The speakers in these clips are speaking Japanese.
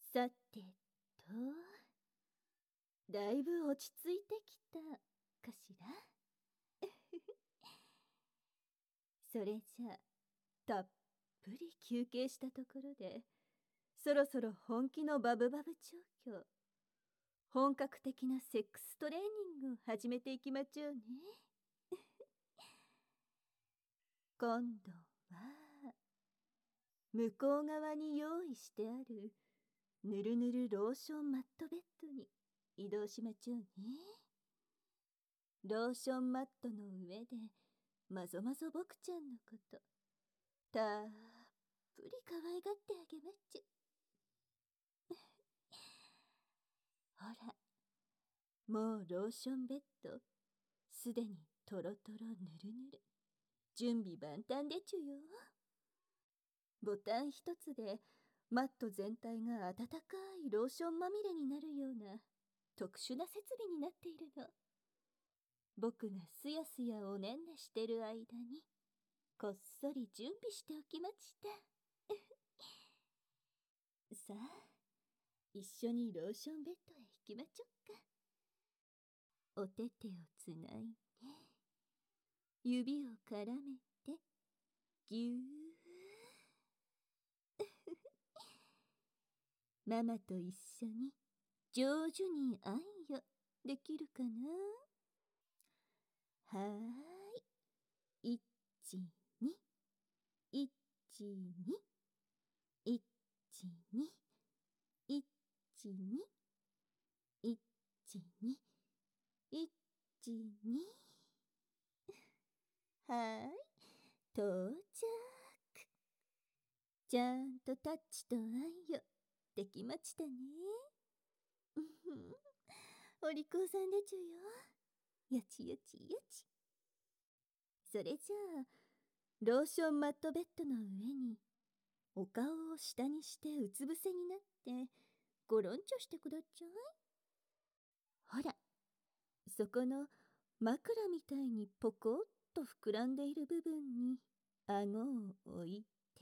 さてと、だいぶ落ち着いてきたかしら。それじゃたっぷり休憩したところで、そろそろ本気のバブバブ調教、本格的なセックストレーニングを始めていきまちょうね。今度は向こう側に用意してあるぬるぬるローションマットベッドに移動しまちょうね。ローションマットの上でまぞまぞ僕ちゃんのことたっぷり可愛がってあげまっちゅ。ほら、もうローションベッドすでにトロトロぬるぬる、準備万端でちゅよ。ボタン一つでマット全体が温かいローションまみれになるような特殊な設備になっているの。僕がすやすやおねんねしてる間にこっそり準備しておきました。さあ、一緒にローションベッドへ行きまちょっか。お手手をつないで、指を絡めて、ぎゅー。ママと一緒に上手に愛よできるかな。はーい。1、2、1、2、1、2、1、2、1、2、1、2。はーい。到着。ちゃんとタッチと愛よできましたね。お利口さんでちゅよ。よちよちよち。それじゃあローションマットベッドの上にお顔を下にしてうつ伏せになってゴロンチョしてくだちゃい。ほら、そこの枕みたいにポコッと膨らんでいる部分に顎を置いて、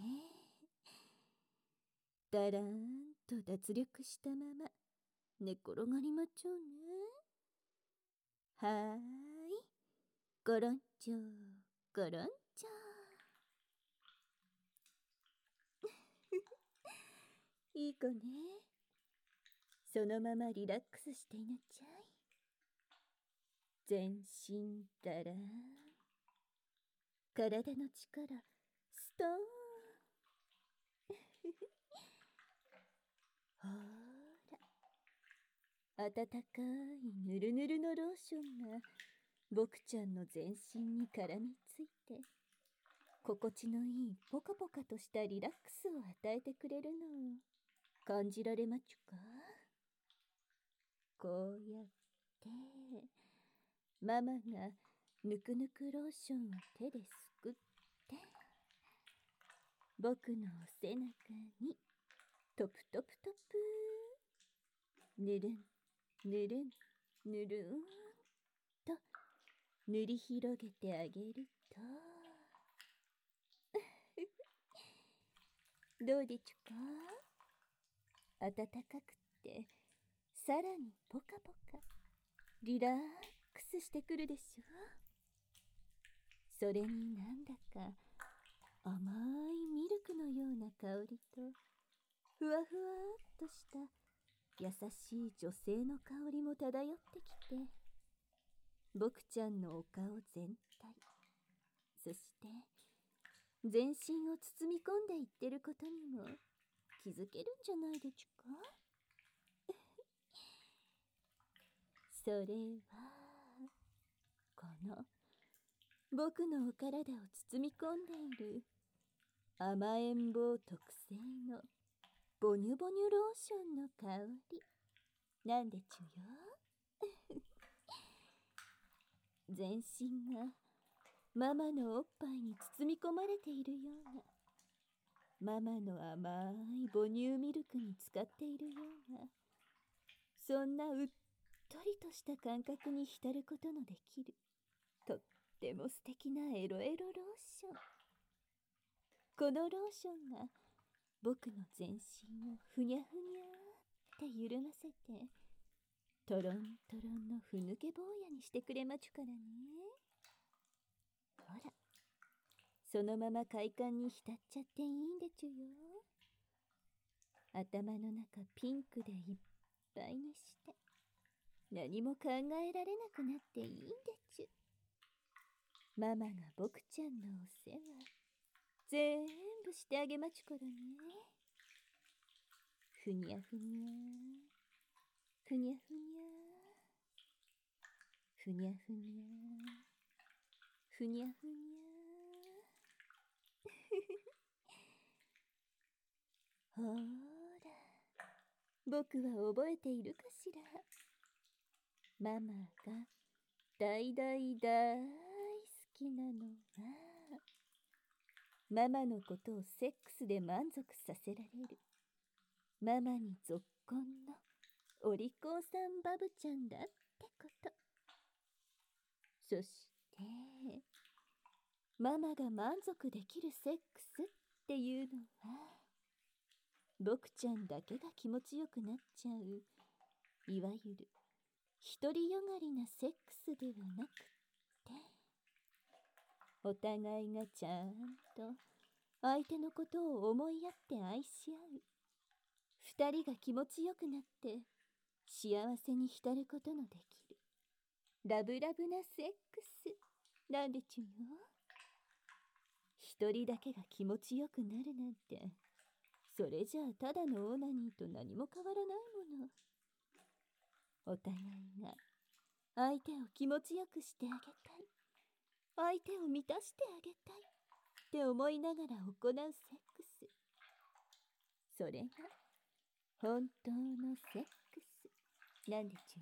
だらーんと脱力したまま寝転がりまちょうね。はーい。ゴロンチョゴロンチョ。いい子ね。そのままリラックスしていなちゃい。全身だらーん。体の力ストーン。ほーら、温かいぬるぬるのローションが僕ちゃんの全身に絡みついて、心地のいいポカポカとしたリラックスを与えてくれるのを感じられまちゅか。こうやってママがぬくぬくローションを手ですくって、僕のお背中にトプトプトプぬるんぬるんぬるんと塗り広げてあげるとどうでちゅか。暖かくってさらにポカポカリラックスしてくるでしょ。それになんだか甘いミルクのような香りとふわふわっとした優しい女性の香りも漂ってきて、僕ちゃんのお顔全体、そして全身を包み込んでいってることにも気づけるんじゃないでちゅか。それはこの僕のお体を包み込んでいる甘えん坊特製のボニュボニュローションの香りなんでちゅよ。全身がママのおっぱいに包み込まれているような、ママの甘い母乳ミルクに浸かっているような、そんなうっとりとした感覚に浸ることのできるとっても素敵なエロエロローション。このローションが僕の全身をふにゃふにゃて緩ませて、トロントロンのふぬけ坊やにしてくれまちゅからね。ほら、そのまま快感に浸っちゃっていいんでちゅよ。頭の中ピンクでいっぱいにして、何も考えられなくなっていいんでちゅ。ママが僕ちゃんのお世話全部してあげまちゅからね。ふにゃふにゃふにゃふにゃふにゃふにゃふにゃふにゃほーら、僕は覚えているかしら。ママが大大大好きなのは、ママのことをセックスで満足させられる、ママにぞっこんのお利口さんバブちゃんだってこと。そして、ママが満足できるセックスっていうのは、僕ちゃんだけが気持ちよくなっちゃう、いわゆる独りよがりなセックスではなくて、お互いがちゃんと相手のことを思いやって愛し合う、二人が気持ちよくなって幸せに浸ることのできるラブラブなセックスなんでちゅよ。一人だけが気持ちよくなるなんて、それじゃあただのオナニーと何も変わらないもの。お互いが相手を気持ちよくしてあげたい、相手を満たしてあげたいって思いながら行うセックス、それが本当のセックスなんでちゅよ。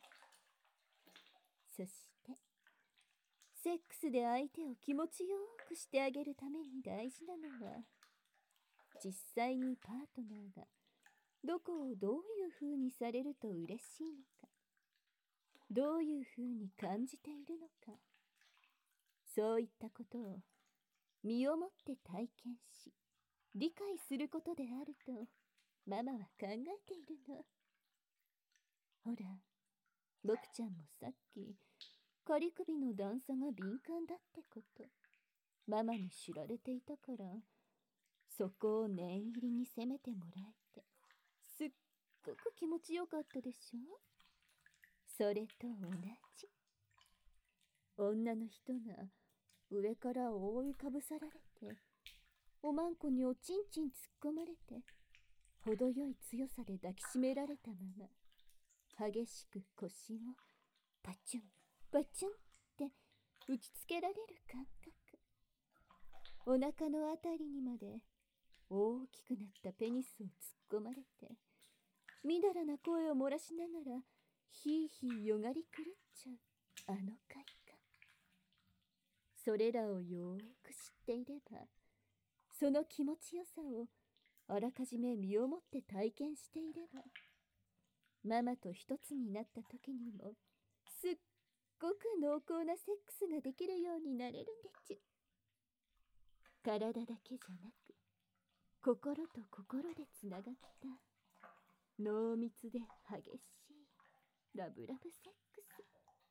そしてセックスで相手を気持ちよくしてあげるために大事なのは、実際にパートナーがどこをどういう風にされると嬉しいのか、どういう風に感じているのか、そういったことを身をもって体験し理解することであるとママは考えているの。ほら、僕ちゃんもさっき仮首の段差が敏感だってことママに知られていたから、そこを念入りに責めてもらえてすっごく気持ちよかったでしょ。それと同じ、女の人が上から覆いかぶさられておまんこにおちんちん突っ込まれて、程よい強さで抱きしめられたまま激しく腰をパチュンパチュンって打ちつけられる感覚、お腹のあたりにまで大きくなったペニスを突っ込まれて、みだらな声を漏らしながらひいひいよがり狂っちゃうあの快感、それらをよーく知っていれば、その気持ちよさをあらかじめ身をもって体験していれば、ママと一つになった時にもすっごく濃厚なセックスができるようになれるんでちゅ。体だけじゃなく心と心でつながった濃密で激しいラブラブセックス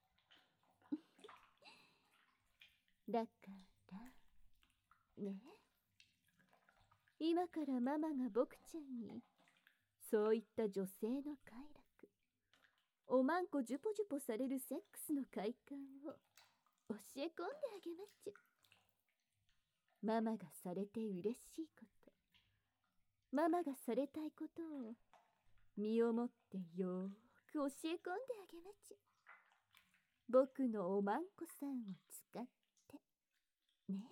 だからね、今からママが僕ちゃんにそういった女性の快楽、おまんこジュポジュポされるセックスの快感を教え込んであげまちゅ。ママがされて嬉しいこと、ママがされたいことを身をもってよーく教え込んであげまちゅ。僕のおまんこさんを使ってね。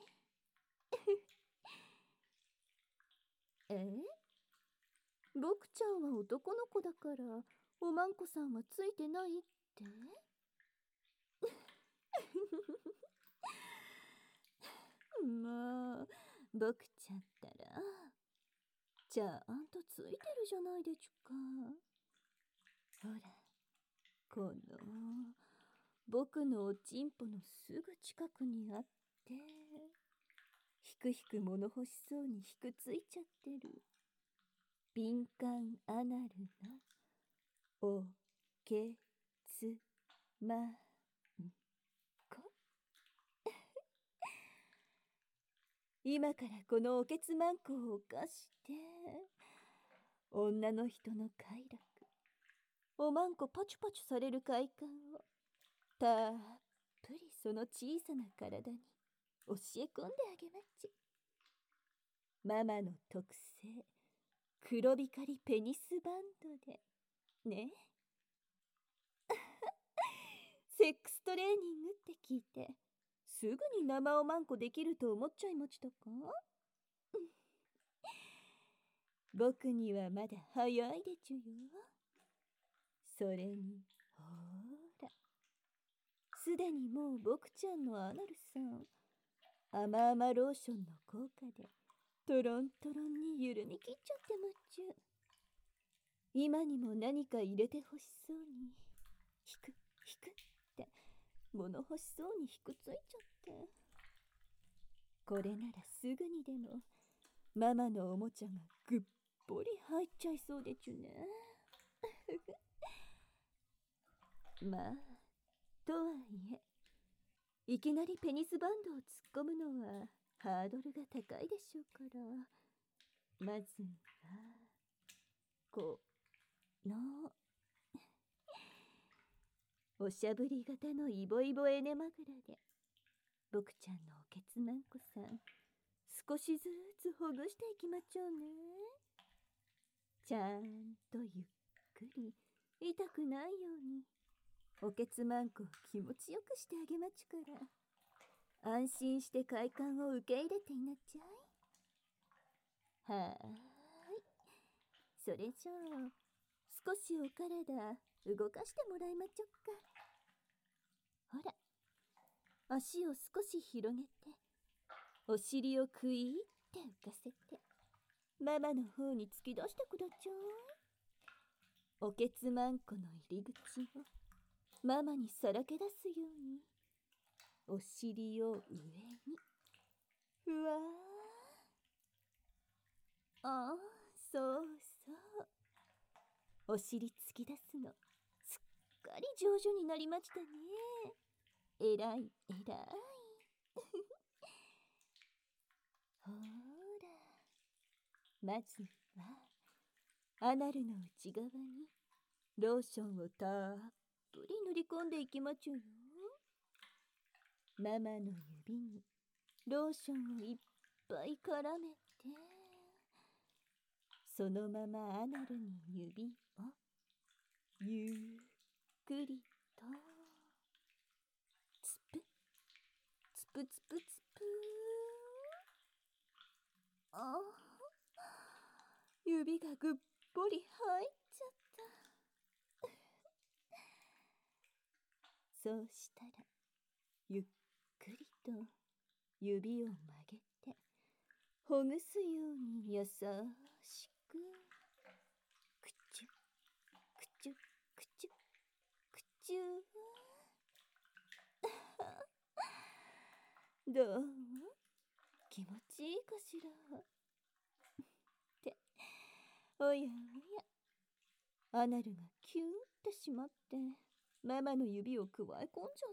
僕ちゃんは男の子だからおまんこさんはついてないってまあ、僕ちゃったらちゃんとついてるじゃないでちゅか。ほら、この僕のおちんぽのすぐ近くにあって、ひくひく物欲しそうにひくついちゃってる敏感アナルのおけつまんこ。今からこのおけつまんこを犯して女の人の快楽、おまんこパチュパチュされる快感をたっぷりその小さな体に教え込んであげまち。ママの特製黒光りペニスバンドでね。セックストレーニングって聞いてすぐに生おまんこできると思っちゃいましたか？僕にはまだ早いでちゅよ。それにほーら、すでにもう僕ちゃんのアナルさん、甘々ローションの効果でトロントロンに緩み切っちゃってまっちゅ。今にも何か入れてほしそうに引くって物欲しそうにひくついちゃって、これならすぐにでもママのおもちゃがぐっぽり入っちゃいそうでちゅね。まあとはいえ、いきなりペニスバンドを突っ込むのはハードルが高いでしょうから、まずはこのおしゃぶり型のイボイボエネマグラで僕ちゃんのおけつまんこさん少しずつほぐしていきまちょうね。ちゃんとゆっくり痛くないようにおけつまんこを気持ちよくしてあげまちゅから、安心して快感を受け入れていなちゃい。はーい、それじゃあ少しお体動かしてもらいまちょっか。ほら、足を少し広げてお尻をクイーって浮かせてママの方に突き出してくだちゃい。おけつまんこの入り口をママにさらけ出すようにお尻を上にふわー。ああ、そうそう、お尻突き出すのすっかり上手になりましたね。えらいえらい。ほーら、まずはアナルの内側にローションをたっぷり塗り込んでいきまちゅよ。ママの指にローションをいっぱい絡めて、そのままアナルに指をゆっくりとつぷつぷつぷつぷ。あ、指がぐっぽり入っちゃった。そうしたらゆっくりと指を曲げてほぐすように優しくくちゅくちゅくちゅくちゅ。どう？気持ちいいかしらって。おやおや、アナルがキューってしまってママの指をくわえ込んじゃった。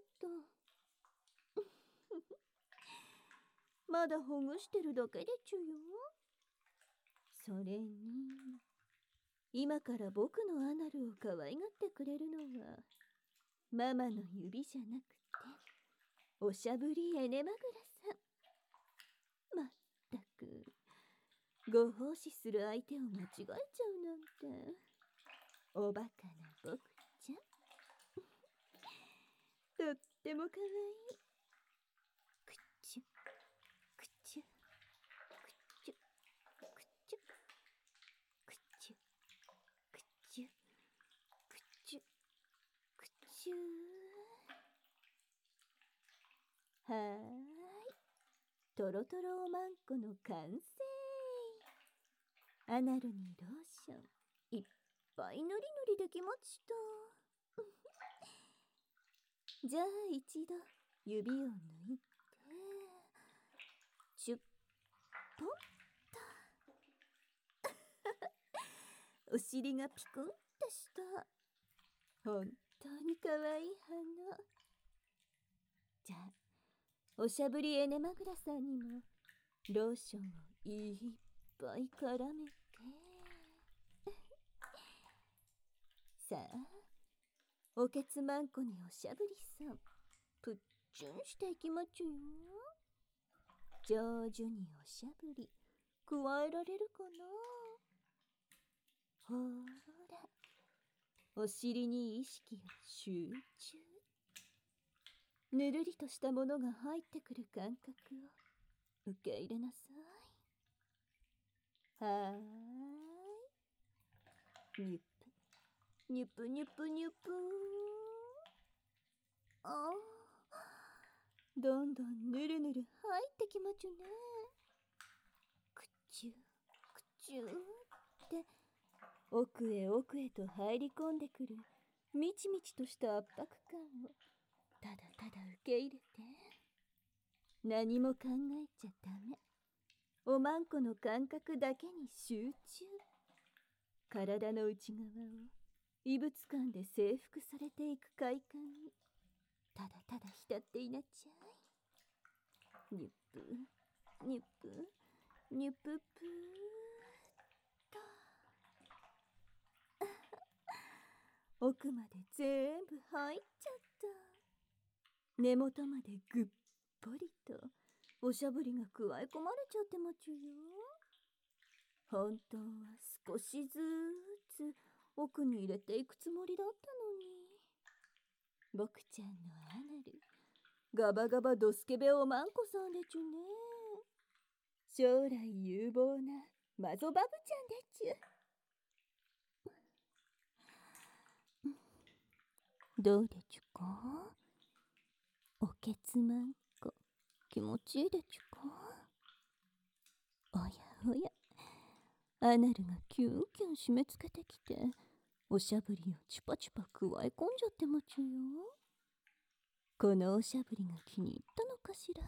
まだほぐしてるだけでちゅよ。それに今から僕のアナルを可愛がってくれるのはママの指じゃなくておしゃぶりエネマグラさん。まったくご奉仕する相手を間違えちゃうなんておバカな僕ちゃん。とってもかわいい。くっちゅくっちゅくっちゅくっちゅくっちゅくっちゅくっちゅくっちゅ。はーい、トロトロおまんこの完成。アナルにローションいっぱいぬりぬりできました。じゃあ一度指を抜いてチュッポンとお尻がピクンってした。 本当にかわいい花。じゃあ、おしゃぶりエネマグラさんにもローションをいっぱい絡めて。さあ、おけつまんこにおしゃぶりさん、プッチュンしていきまちゅよ。上手におしゃぶり加えられるかな。ほーら、お尻に意識を集中。ぬるりとしたものが入ってくる感覚を受け入れなさい。はーい。にゅぷにゅぷにゅぷ。ああ、どんどんぬるぬる入ってきまちゅね。くちゅくちゅって奥へ奥へと入り込んでくるみちみちとした圧迫感をただただ受け入れて。何も考えちゃダメ。おまんこの感覚だけに集中。体の内側を異物感で征服されていく快感にただただ浸っていなっちゃい。にゅぷにゅぷにゅぷぷーっと。奥まで全部入っちゃった。根元までぐっぽりとおしゃぶりが加え込まれちゃってまちゅよ。本当は少しずつ奥に入れていくつもりだったのに。僕ちゃんのアナル、ガバガバドスケベおまんこさんでちゅね。将来有望なマゾバブちゃんでちゅ。どうでちゅか。おけつまんこ気持ちいいでちゅか。おやおや、アナルがキュンキュン締め付けてきておしゃぶりをチュパチュパ加え込んじゃってまちゅよ。このおしゃぶりが気に入ったのかしら。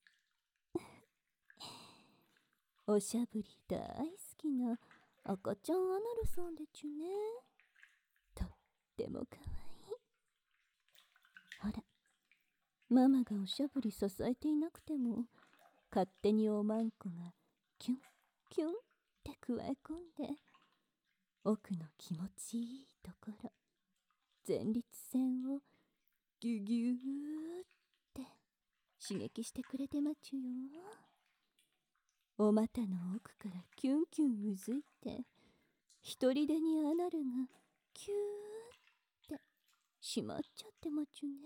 おしゃぶり大好きな赤ちゃんアナルさんでちゅね。とってもかわいい。ほら、ママがおしゃぶり支えていなくても勝手におまんこがキュンキュンって加え込んで奥の気持ちいいところ、前立腺をギュギューって刺激してくれてまちゅよ。お股の奥からキュンキュンうずいて一人でにアナルがキューってしまっちゃってまちゅね。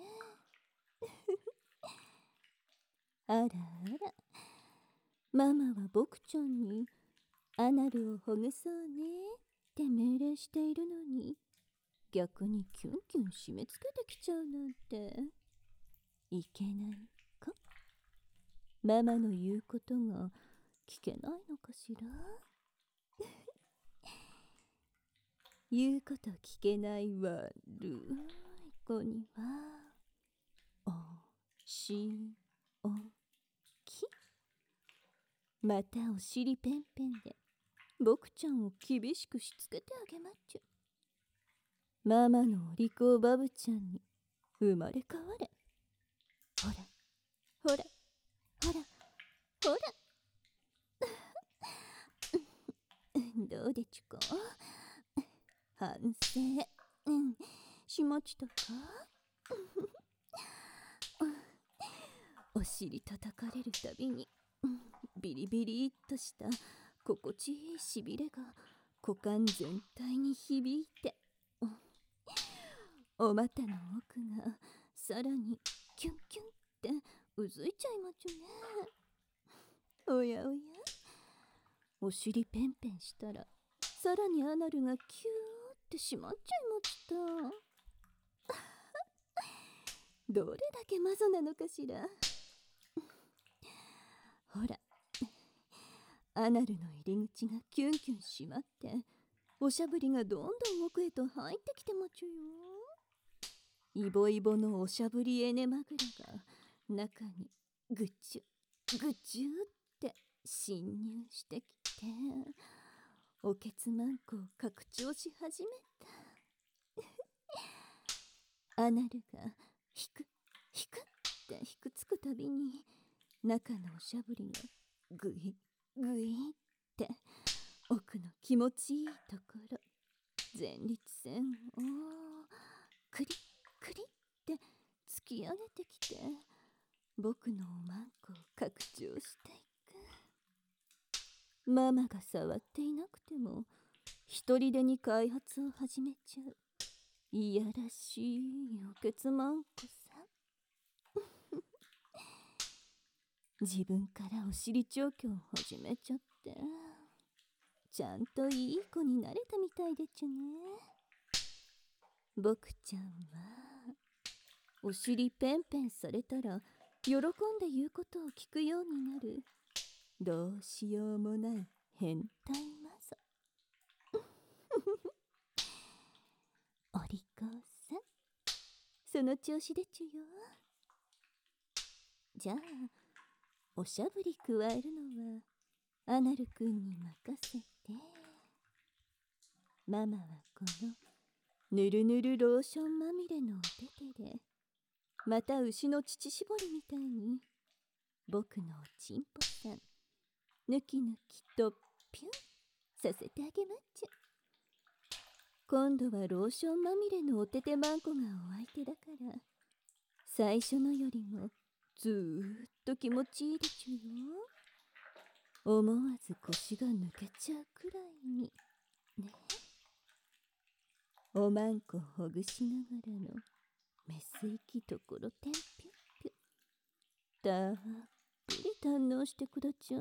あらあら、ママは僕ちゃんにアナルをほぐそうねって命令しているのに、逆にキュンキュン締め付けてきちゃうなんていけないか。ママの言うことが聞けないのかしら。言うこと聞けない悪い子にはおしおき。またお尻ペンペンで僕ちゃんを厳しくしつけてあげまっちゅ。ママのお利口バブちゃんに生まれ変われ。ほらほらほらほら。どうでちゅか。反省、しまちたか。お尻叩かれるたびにビリビリっとした心地いいしびれが股間全体に響いて、お股の奥がさらにキュンキュンってうずいちゃいまちゅね。おやおや、お尻ペンペンしたらさらにアナルがキューってしまっちゃいました。どれだけマゾなのかしら。ほら、アナルの入り口がキュンキュン閉まっておしゃぶりがどんどん奥へと入ってきてまちゅよ。イボイボのおしゃぶりエネマグラが中にぐちゅぐちゅって侵入してきておけつまんこを拡張し始めた。 アナルがひくひくってひくつくたびに、中のおしゃぶりがグイグイって奥の気持ちいいところ、前立腺をクリックリって突き上げてきて、僕のおまんこを拡張していく。ママが触っていなくても一人でに開発を始めちゃういやらしいおけつまんこさ。自分からお尻調教を始めちゃって、ちゃんといい子になれたみたいでちゅね。僕ちゃんはお尻ペンペンされたら喜んで言うことを聞くようになる、どうしようもない変態マゾ。お利口さん、その調子でちゅよ。じゃあおしゃぶり加えるのはアナルくんに任せて、ママはこのぬるぬるローションまみれのお手手で、また牛の乳搾りみたいに僕のおちんぽさんぬきぬきとピュンさせてあげまっちゃ。今度はローションまみれのおててまんこがお相手だから、最初のよりもずーっと気持ちいいでちゅよ。思わず腰が抜けちゃうくらいにね。おまんこほぐしながらのメス息ところてんぴゅっぴゅ、たっぷり堪能してくだちゃい。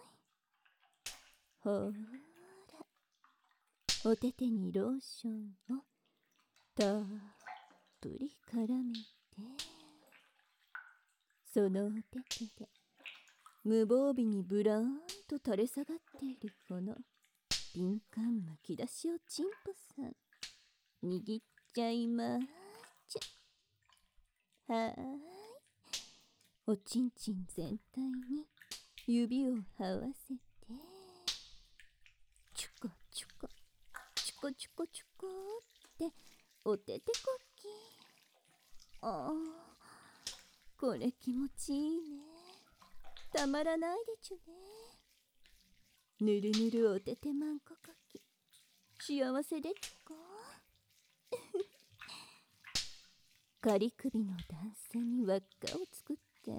ほーら、おててにローションをたっぷり絡めて、そのおててで無防備にブラーンと垂れ下がっているこの敏感むき出しおちんぽさん握っちゃいまーちゃ。はーい、おちんちん全体に指を這わせて、チュコチュコチュコチュコチュコっておててこき。ああ、これ気持ちいいね。たまらないでちゅね。ぬるぬるおててまんここき、幸せでちゅこ。仮首の段差に輪っかを作って、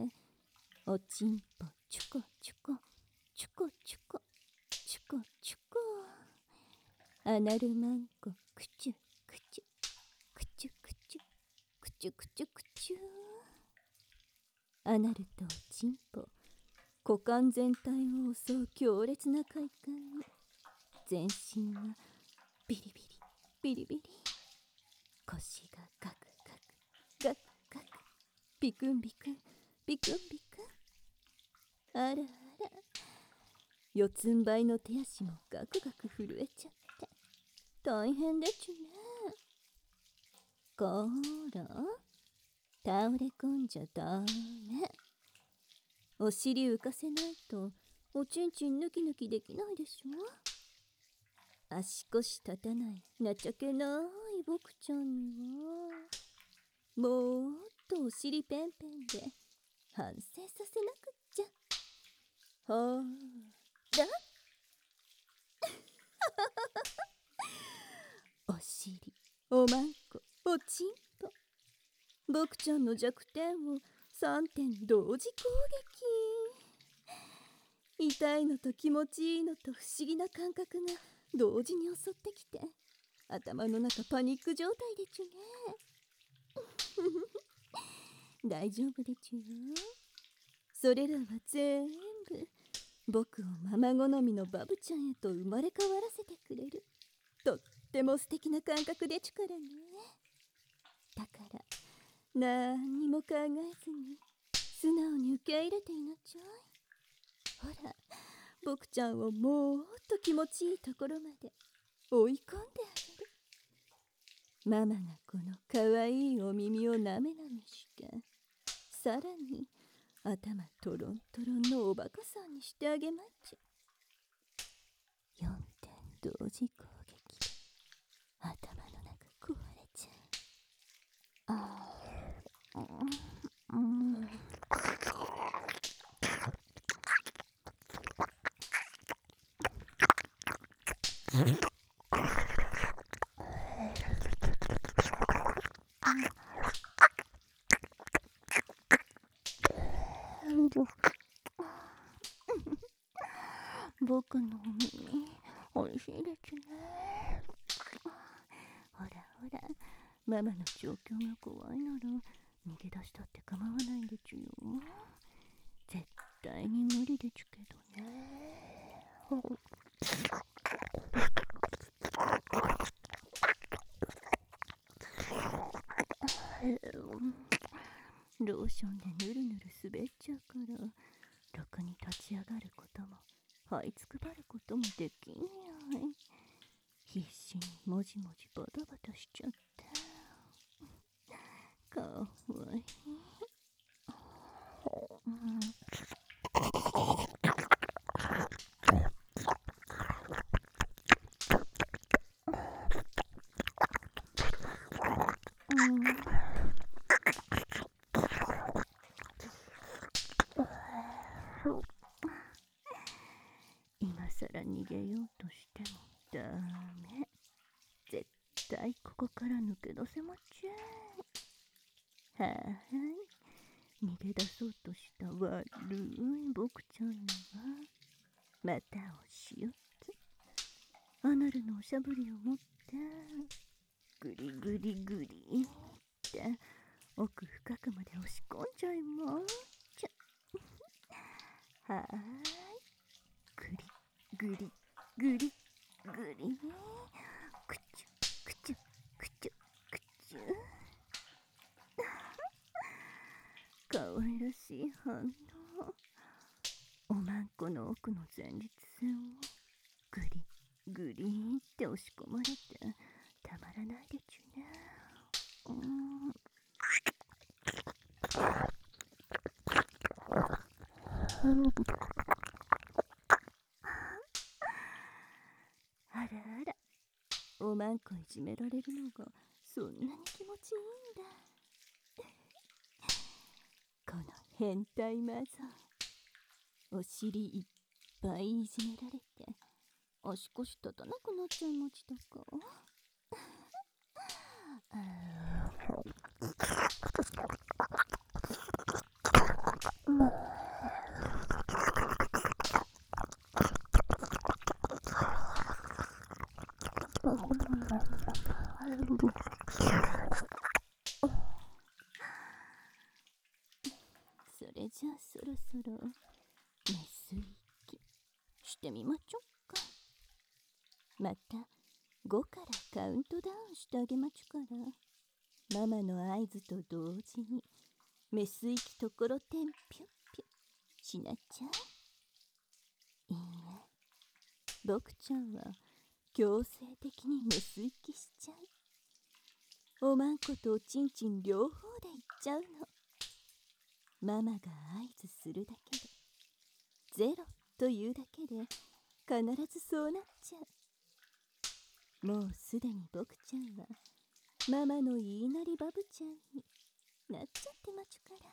おちんぽチュコチュコチュコチュコチュコチュコ、アナルマンコクチュクチュクチュクチュクチュクチュクチュ。アナルとおちんぽ、股間全体を襲う強烈な快感に全身はビリビリビリビリ、腰がガクガクガクガク、ビクンビクンビクンビクン。あらあら、四つん這いの手足もガクガク震えちゃって大変でちゅね。こーら、倒れ込んじゃダメ。お尻浮かせないとおちんちん抜き抜きできないでしょ。足腰立たない情けない僕ちゃんにはもっとお尻ペンペンで反省させなくっちゃ。ほーらお尻、おまんこ、おちんぽ、僕ちゃんの弱点を3点同時攻撃。痛いのと気持ちいいのと不思議な感覚が同時に襲ってきて、頭の中パニック状態でちゅね。大丈夫でちゅよ。それらは全部僕をママ好みのバブちゃんへと生まれ変わらせてくれるとっても素敵な感覚でちゅからね。だからなんにも考えずに素直に受け入れていなちゃい。ほら、僕ちゃんをもっと気持ちいいところまで追い込んであげる。ママがこのかわいいお耳をなめなめして、さらに頭トロントロンのおバカさんにしてあげまっちゃ。4点同時攻撃で頭の中壊れちゃう。あ僕のお耳、おいしいですね。ほらほら、ママの状況が怖いなら逃げ出したって構わないでちゅよ。絶対に無理でちゅけどね。ローションでぬるぬる滑っちゃうから、ろくに立ち上がることも這いつくばることもできんやい。必死にもじもじバタバタしちゃって、かわいい。今さら逃げようとしてもダメ。絶対ここから抜け出せまちゃん。はーい、逃げ出そうとした悪い僕ちゃんにはまたお仕置き。アナルのおしゃぶりを持ってグリグリグリって奥深くまで押し込んじゃいまちゃ。はーい、グリグリグリグリ、くちゅくちゅくちゅくちゅ。かわいらしい反応。おまんこの奥の前立腺をグリグリって押し込まれてたまらないでちゅね。あらあら、おまんこいじめられるのがそんなに気持ちいいんだ。この変態マザー、お尻いっぱいいじめられて足腰立たなくなっちゃいましたか。それじゃあそろそろメス息してみまちょっか。また5からカウントダウンしてあげまちゅから、ママの合図と同時にメス息ところてんぴゅっぴゅしなちゃう。いいえ、僕ちゃんは強制的にメス息しちゃう。おまんことおちんちん両方でいっちゃうの。ママが合図するだけで、ゼロというだけで必ずそうなっちゃう。もうすでに僕ちゃんはママの言いなりバブちゃんになっちゃってまちゅから。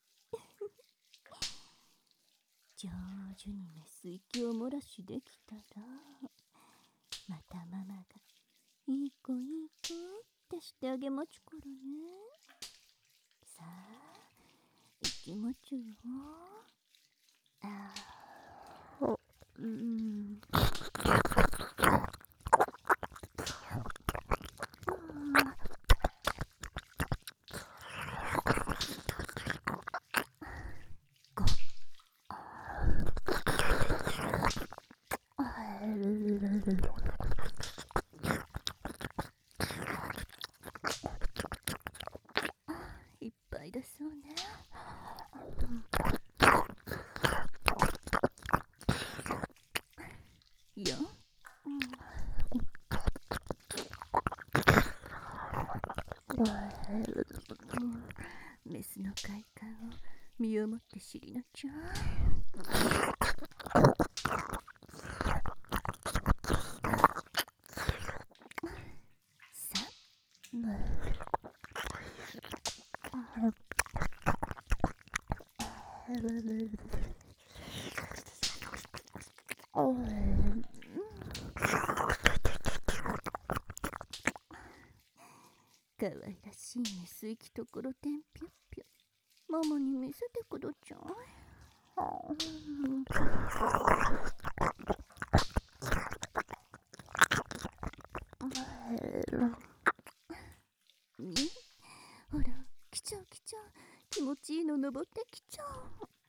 上手にメス息を漏らしできたら、またママがいい子いい子ってしてあげまちゅからね。さあ行きまちゅよ。いっぱいだそうね。よ、メスの快感を身をもって知りなちゃ。 かわいらしいメス行きところてんぴょっぴょ。ママに見せてくだちゃい。ほら、来ちゃう来ちゃう。気持ちいいの登ってきちゃう。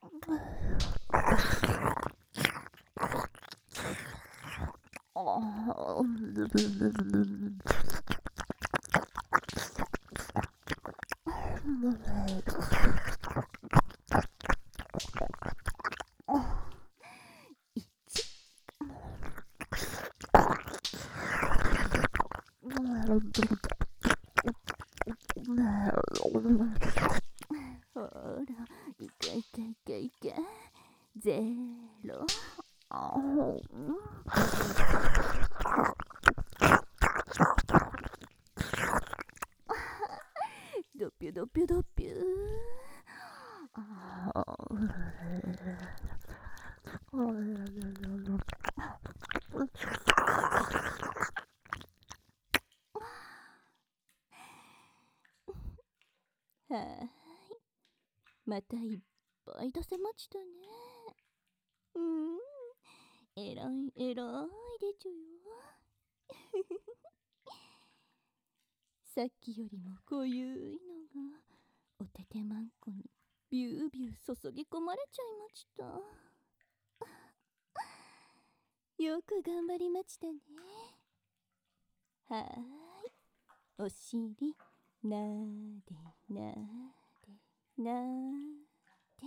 ほら、いけいけいけいけ。ゼロ。ドピュドピュドピュ。はーい。またいっぱい出せましたね。えらいえらいでちゅよ。さっきよりも濃ゆいのがおててまんこにビュービュー注ぎ込まれちゃいました。よく頑張りましたね。はーい。お尻なでなでなで。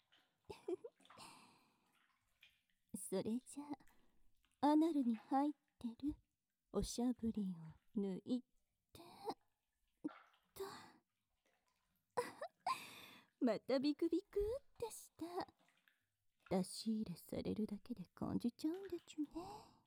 それじゃあアナルに入ってるおしゃぶりを抜いてと。またビクビクってした。出し入れされるだけで感じちゃうんでちゅね。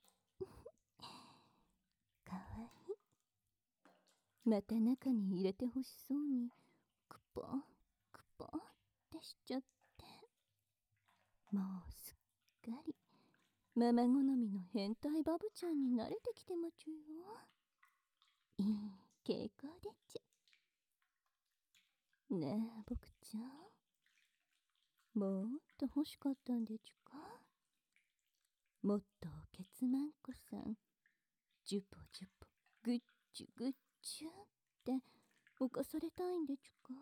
かわいい。また中に入れてほしそうにクポンクポンってしちゃって、もうすっかりママ好みの変態バブちゃんに慣れてきてまちゅよ。いい傾向でちゅ。ねえ僕ちゃん、もっと欲しかったんでちゅか。もっとおけつまんこさんジュポジュポグッチュグッチュって犯されたいんでちゅか。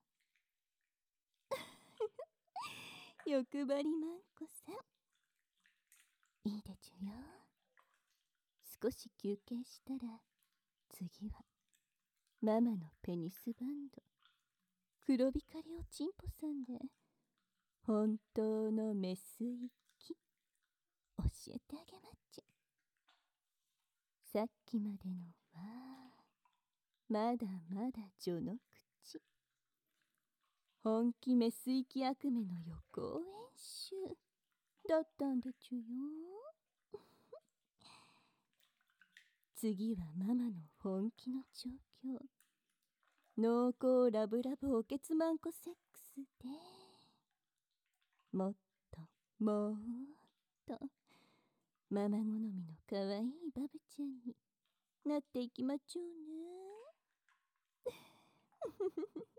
欲張りまんこさん、いいでちゅよ。少し休憩したら次はママのペニスバンド黒光りおちんぽさんで本当のメス行き教えてあげまっちゃ。さっきまでのはまだまだ序の口。本気メス行き悪夢の予行演習だったんでちゅよ。次はママの本気の調教。濃厚ラブラブおけつまんこセックスでもっともっとママ好みのかわいいバブちゃんになっていきまちょうね。